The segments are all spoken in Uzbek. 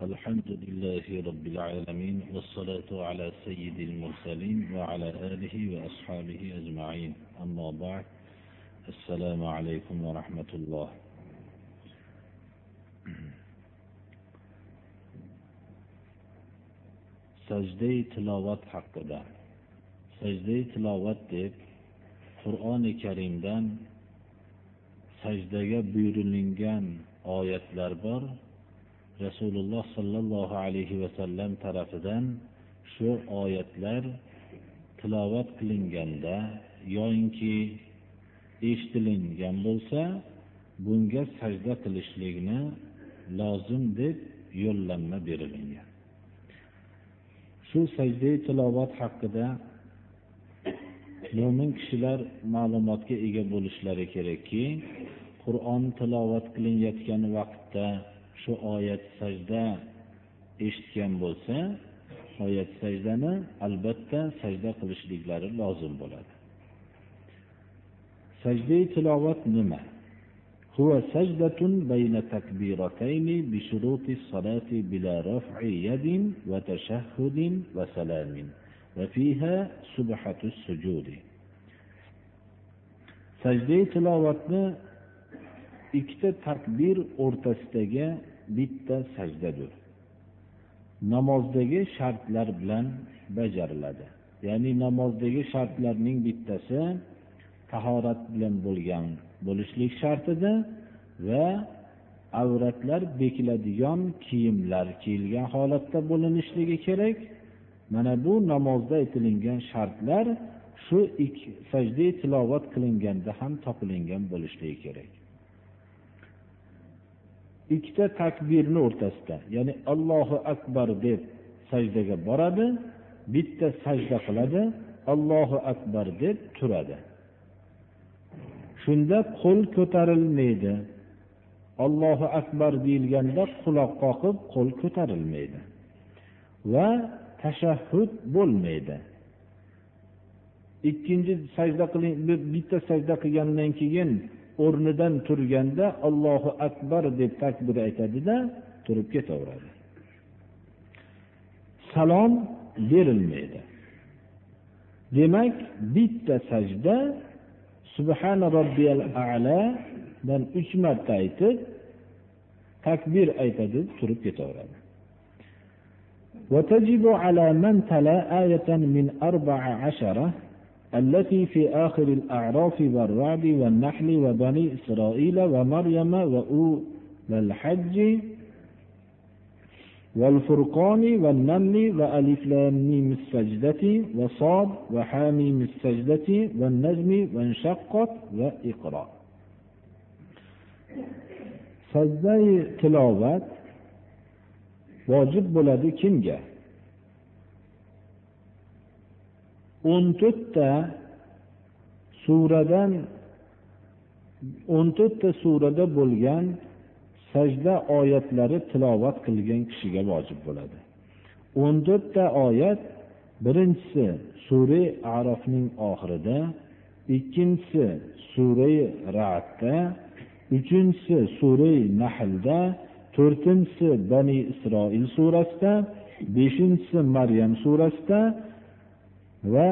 الحمد لله رب العالمين والصلاة على سيد المرسلين وعلى آله وأصحابه أجمعين أما بعد السلام عليكم ورحمة الله. Sajda-i tilovat haqida. Sajda-i tilovat deb Qur'oni Karimdan sajdaga buyurilgan oyatlar bor. Rasululloh sallallohu alayhi va sallam tarafidan shu oyatlar tilovat qilinganda yoki eshitilingan bo'lsa, bunga sajda qilishlikni lozim deb yo'llanma berilgan. Shu sajda-i tilovat haqida mo'min kishilar ma'lumotga ega bo'lishlari kerakki, Qur'on tilovat qilinayotgan vaqtda shu oyat sajda eshitgan bo'lsa, oyat sajdani albatta sajda qilishliklari lozim bo'ladi. Sajda-i tilovat nima? Huwa sajdatun bayna takbiratayn bi shurutis salati bila raf'i yadin wa tashahhudin wa salamin va fiha subhatus sujudi. Sajda-i tilovatni ikkita takbir o'rtasidagi bitta sajdadir. Namozdagi shartlar bilan bajariladi. Ya'ni namozdagi shartlarning bittasi tahorat bilan bo'lishlik shartidir va avratlar bekiladigan kiyimlar kiyilgan holatda bo'linishligi kerak. Mana bu namozda aytilgan shartlar shu sajda tilovat qilinganda ham topilingan bo'lishligi kerak. Ikkita takbirni o'rtasida, ya'ni Allohu akbar deb sajdaga boradi, bitta sajda qiladi, Allohu akbar deb turadi. Shunda qo'l ko'tarilmaydi. Allohu akbar deyilganda quloq qoqib qo'l ko'tarilmaydi. Va tashahhud bo'lmaydi. Ikkinchi sajda qiling, bitta sajda qilgandan keyin o'rnidan turganda Allohu akbar deb takbir aytadi-da, turib ketaveradi. Salom berilmaydi. Demak, bitta sajda Subhana robbiyal a'la dan 3 marta aytib, takbir aytadi, turib ketaveradi. Wa tajibu ala man tala ayatan min 14 التي في آخر الأعراف والرعد والنحل وبني إسرائيل ومريم وأولى الحج والفرقان والنمل وألف لام ميم السجدة وصاد وحاميم السجدة والنجم وانشقت وإقرأ. سجدة تلاوة واجب bo'ladi kimga? 14 ta surada bo'lgan sajda oyatlari tilovat qilgan kishiga vojib bo'ladi. 14 ta oyat, birinchisi sura Arafning oxirida, ikkinchisi sura Ra'dda, uchinchisi sura Nahlda, to'rtinchisi Bani Isroil surasida, beshinchisi Maryam surasida va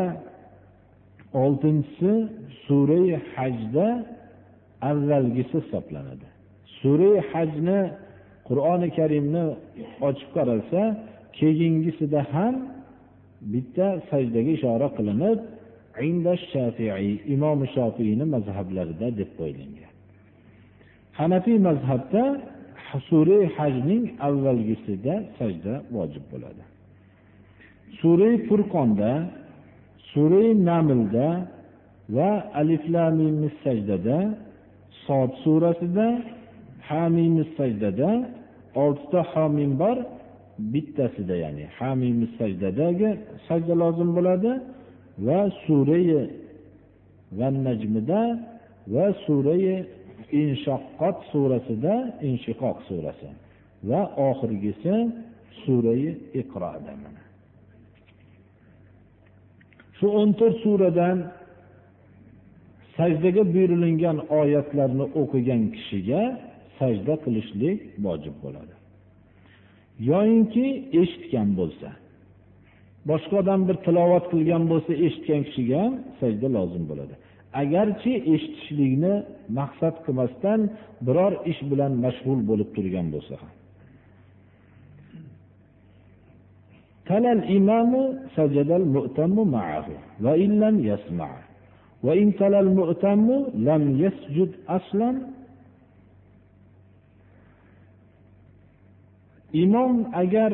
6-si sura Hajda avvalgisi hisoblanadi. Sura Hajni Qur'oni Karimni ochib qaralsa, keyingisida ham bitta sajdaga ishora qilinib, inda Shafi'i, Imom Shafi'iyning mazhablarida deb qo'yilgan. Hanafi mazhabda sura Hajning avvalgisida sajda vojib bo'ladi. Sura Furqonda, Sura Namlda va Alif Lam Mim sajdada, Sod surasida, Hamim sajdada 6 ta hamim bor, bittasida ya'ni Hamim sajdadagi sajda lozim bo'ladi va Sura Wan Najmda va Sura Inshaqqat surasida, Inshiqoq surasi va oxirgisi Sura Iqro'da. Shu 14 suradan sajdaga buyurilgan oyatlarni o'qigan kishiga sajda qilishlik vojib bo'ladi. yoyinki eshitgan bo'lsa, boshqa odam bir tilovat qilgan bo'lsa, eshitgan kishiga ham sajda lozim bo'ladi. Agarchi eshitishlikni maqsad qilmasdan biror ish bilan mashg'ul bo'lib turgan bo'lsa ham. Talal imamu sajadal mu'tammu ma'ahu va illam yasma'. Va in talal mu'tammu lam yasjud aslan. Imom agar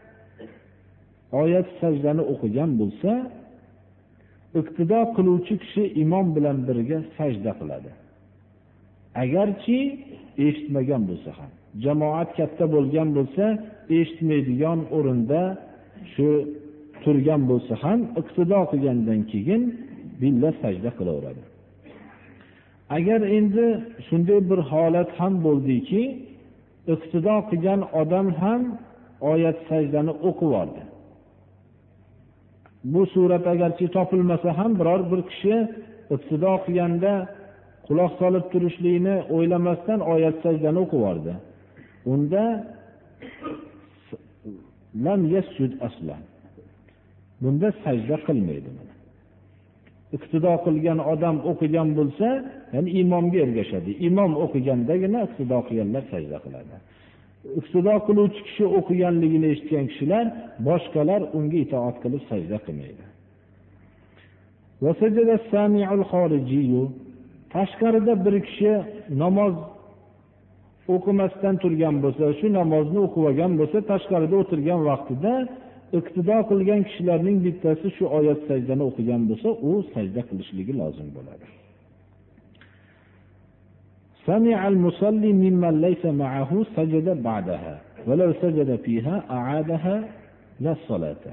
oyat sajdani o'qigan bo'lsa, iqtido qiluvchi kishi imom bilan birga sajda qiladi. Agarchi eshitmagan bo'lsa ham, jamoat katta bo'lgan bo'lsa, eshitmaydigan o'rinda shu turgan bo'lsa ham, iqtido qilgandan keyin billa sajda qilaveradi. Agar endi shunday bir holat ham bo'ldiki, iqtido qilgan odam ham oyat sajdani o'qib oldi. Bu surat agarchi topilmasa ham biror bir kishi iqtido qilganda quloq solib turishlikni o'ylamasdan oyat sajdani o'qib oldi. Unda lam yasjud aslan. Bunda sajda qilmaydi. Iqtido qilgan odam o'qigan bo'lsa, ya'ni imomga ergashadi. Imom o'qigandagina iqtido qilganlar sajda qiladi. Iqtido qiluvchi kishi o'qiganligini eshitgan kishilar, boshqalar unga itoat qilib sajda qilmaydi. Va sajada sami'ul xorijiyyu, tashqarida bir kishi namoz o'qimasdan turgan bo'lsa, shu namozni o'qib olgan bo'lsa, tashqarida o'tirgan vaqtida iqtido qilgan kishilarning bittasi shu oyat sajdani o'qigan bo'lsa, u sajda qilishligi lozim bo'ladi. Sami'al musalli mimman laysa ma'ahu sajada ba'daha va law sajada fiha a'adaha la salata.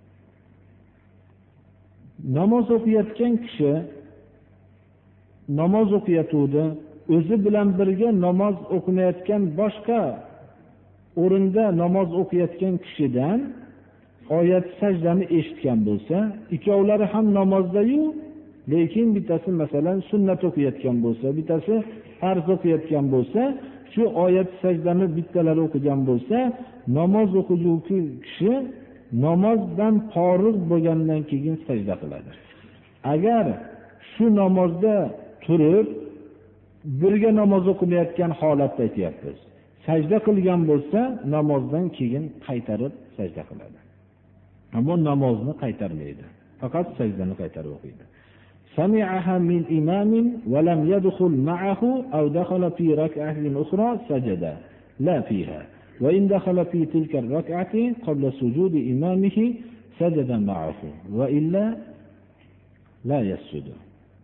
Namoz o'qiyotgan kishi namoz o'qiyotuvdi, o'zi bilan birga namoz o'qimayotgan boshqa o'rinda namoz o'qiyotgan kishidan oyat sajdani eshitgan bo'lsa, ikkovlari ham namozda-yu, lekin bittasi masalan sunnat o'qiyotgan bo'lsa, bittasi farz o'qiyotgan bo'lsa, shu oyat sajdani bittalari o'qigan bo'lsa, namoz o'quvchi kishi namozdan forig' bo'lgandan keyin sajda qiladi. Agar shu namozda turib birga namoz o'qimayotgan holatda aytyapmiz, sajda qilgan bo'lsa, namozdan keyin qaytarib sajda qiladi. Ammo namozni qaytarmaydi, faqat sajdani qaytarib o'qiydi. Sami'aha min imamin va lam yadkhul ma'ahu aw dakhala fi rak'atin ukhra sajada la fiha va in dakhala fi tilka ar-rak'ati qabla sujudi imamihi sajada ma'ahu va illa la yasjudu.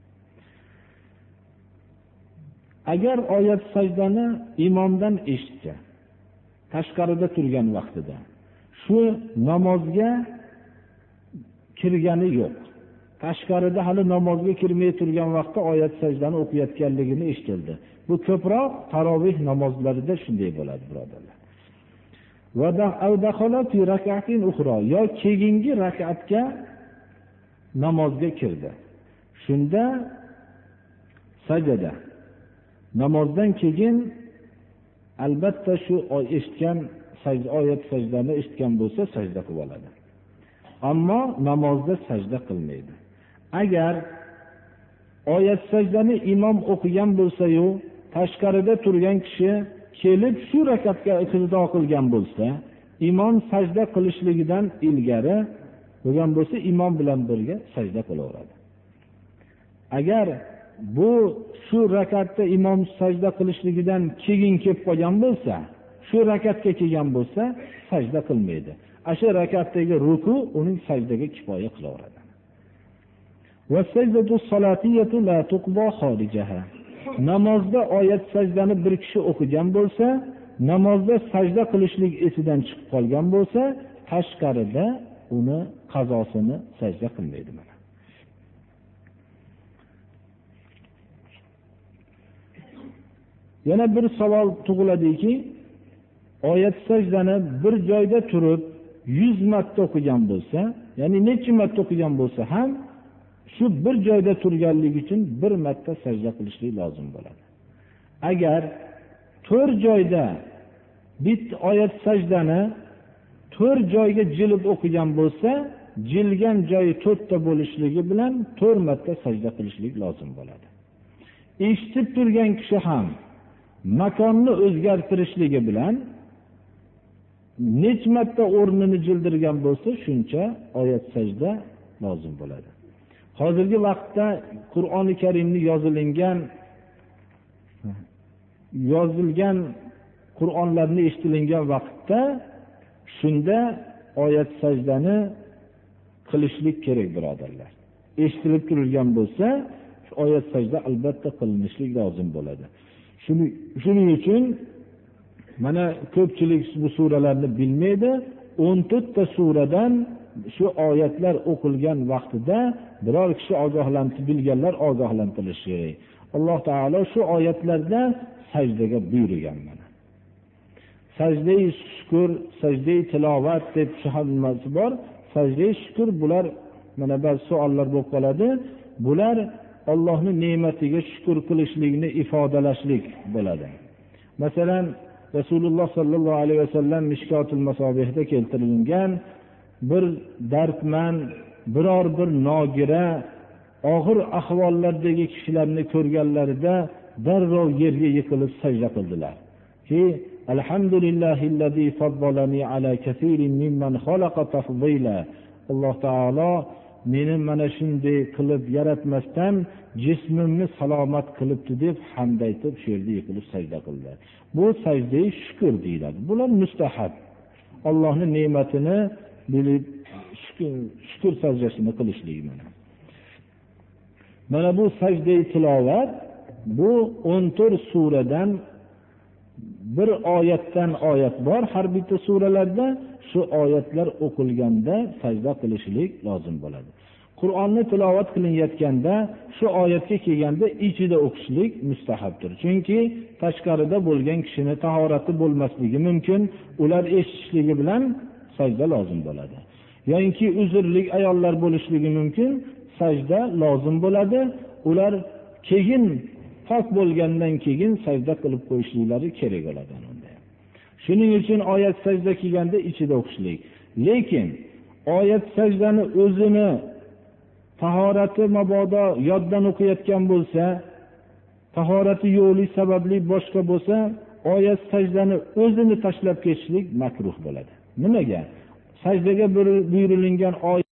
Agar oyat sajdani imomdan eshitsa, tashqarida turgan vaqtida, shu namozga kirgani yo'q. Tashqarida hali namozga kirmay turgan vaqtda oyat sajdani o'qiyotganligini eshitildi. Bu ko'proq tarovih namozlarida shunday bo'ladi, birodarlar. Va dakhala fi rak'atin ukhra, yo keyingi rak'atga namozga kirdi. Shunda sajada. Namozdan keyin albatta shu eshitgan oyat sajdani eshitgan bo'lsa, sajda qilib oladi. Ammo namozda sajda qilmaydi. Agar oyat sajdani imom o'qigan bo'lsa-yu, tashqarida turgan kishi kelib shu rakatga iqtido qilgan bo'lsa, imom sajda qilishligidan ilgari bo'lgan bo'lsa, imom bilan birga sajda qilaveradi. Agar bu shu rakatda imom sajda qilishligidan keyin kelib qolgan bo'lsa, shu rakatga kelgan bo'lsa, sajda qilmaydi. Asha rakatdagi ruku uning sajdaga kifoya qilaveradi. Va sajdatu salatiyatu la tuqba kharijaha. Namozda oyat sajdani bir kishi o'qigan bo'lsa, namozda sajda qilishlik esidan chiqib qolgan bo'lsa, tashqarida uni qazosini sajda qilmaydi. Yana bir savol tug'iladiki, oyat sajdani bir joyda turib 100 marta o'qigan bo'lsa, ya'ni necha marta o'qigan bo'lsa ham, shu bir joyda turganligi uchun bir marta sajda qilishlik lozim bo'ladi. Agar 4 joyda bitta oyat sajdani to'rt joyga jilib o'qigan bo'lsa, jilgan joyi 4 ta bo'lishligi bilan 4 marta sajda qilishlik lozim bo'ladi. Eshitib turgan kishi ham makonni o'zgartirishligi bilan necha marta o'rnini jildirgan bo'lsa, shuncha oyat sajda lozim bo'ladi. Hozirgi vaqtda Qur'oni Karimni yozilgan Qur'onlarni eshitilingan vaqtda shunda oyat sajdani qilishlik kerak, birodarlar. Eshitilib turilgan bo'lsa, oyat sajda albatta qilinishlik lozim bo'ladi. Shuning uchun mana ko'pchilik bu suralarni bilmaydi. 14 ta suradan shu oyatlar o'qilgan vaqtida biror kishi bilganlar ogohlantirishi kerak. Alloh taolo shu oyatlarda sajdaga buyurgan mana. Sajda-i shukr, sajda-i tilovat deb hammasi bor. Sajda-i shukr bular mana ba'zi savollar bo'lib qoladi. Bular Allohning ne'matiga shukr qilishlikni ifodalashlik bo'ladi. Masalan, Rasululloh sallallohu alayhi vasallam Mishkotul Masabihda keltirilgan bir dardman, biror bir nogira, og'ir ahvollardagi kishilarni ko'rganlarida darrov yerga yiqilib sajda qildilar. Ki alhamdulillahillazi faddalani ala kaseerin mimman xalaqa tafdila. Alloh taolo meni mana shunday qilib yaratmasdan jismimni salomat qilibdi deb hamd aytib shu yerda yiqilib sajda qildilar. Bu sajda-i shukr deyiladi. Bular mustahab. Allohning ne'matini bilib shukr sajdasini qilishlik mana bu sajda-i tilovat, bu 14 suradan bir oyatdan oyat bor. Har bitta suralarda shu oyatlar o'qilganda sajda qilishlik lozim bo'ladi. Qur'onni tilovat qilinayotganda shu oyatga kelganda ichida o'qishlik mustahabdir. Chunki tashqarida bo'lgan kishini tahorati bo'lmasligi mumkin, ular eshitishligi bilan sajda lozim bo'ladi. Yoki uzrlik ayollar bo'lishligi mumkin, sajda lozim bo'ladi. Ular keyin pok bo'lgandan keyin sajda qilib qo'yishliklari kerak bo'ladi. Shuning uchun oyat sajda kelganda ichida o'qishlik. Lekin oyat sajdani o'zini tahorati mabodo yoddan o'qiyotgan bo'lsa, tahorati yo'qlik sababli boshqa bo'lsa, oyat sajdani o'zini tashlab ketishlik makruh bo'ladi. Nimaga? Sajdaga buyurilgan oyat